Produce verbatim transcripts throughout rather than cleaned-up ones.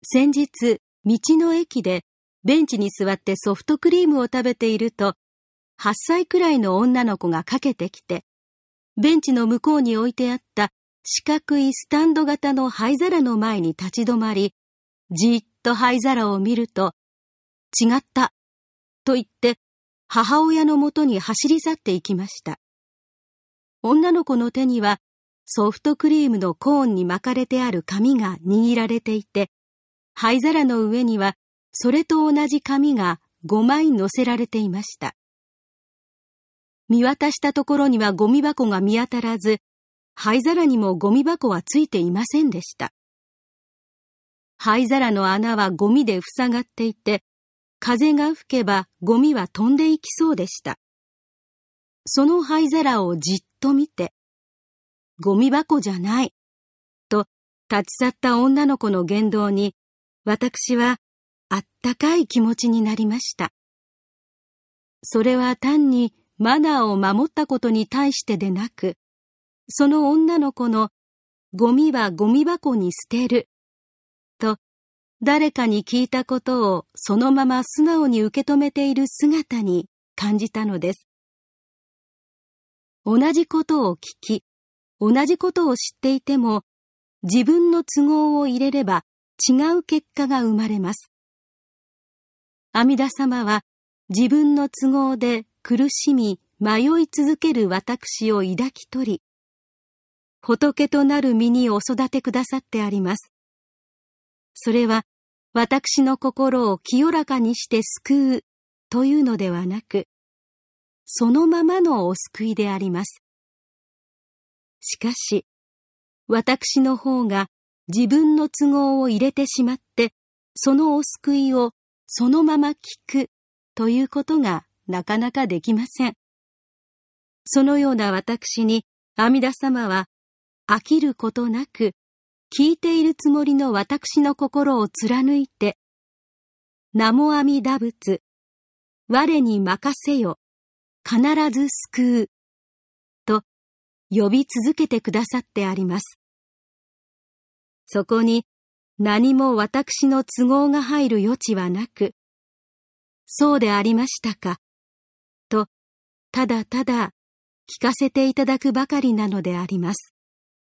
先日、道の駅でベンチに座ってソフトクリームを食べていると、はっさいくらいの女の子がかけてきて、ベンチの向こうに置いてあった四角いスタンド型の灰皿の前に立ち止まり、じーっと灰皿を見ると、違った、と言って母親のもとに走り去っていきました。女の子の手にはソフトクリームのコーンに巻かれてある紙が握られていて、灰皿の上にはそれと同じ紙がごまい乗せられていました。見渡したところにはゴミ箱が見当たらず、灰皿にもゴミ箱はついていませんでした。灰皿の穴はゴミで塞がっていて、風が吹けばゴミは飛んでいきそうでした。その灰皿をじっと見て、ゴミ箱じゃない、と立ち去った女の子の言動に、私はあったかい気持ちになりました。それは単にマナーを守ったことに対してでなく、その女の子のゴミはゴミ箱に捨てる、と誰かに聞いたことをそのまま素直に受け止めている姿に感じたのです。同じことを聞き、同じことを知っていても、自分の都合を入れれば違う結果が生まれます。阿弥陀様は自分の都合で苦しみ迷い続ける私を抱き取り、仏となる身にお育てくださってあります。それは私の心を清らかにして救うというのではなく、そのままのお救いであります。しかし、私の方が自分の都合を入れてしまって、そのお救いをそのまま聞くということがなかなかできません。そのような私に阿弥陀様は飽きることなく、聞いているつもりの私の心を貫いて、南無阿弥陀仏、我に任せよ、必ず救う、と呼び続けてくださってあります。そこに何も私の都合が入る余地はなく、そうでありましたか、とただただ聞かせていただくばかりなのであります。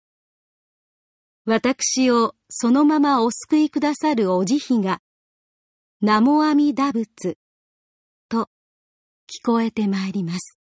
私をそのままお救いくださるお慈悲が、南無阿弥陀仏と聞こえてまいります。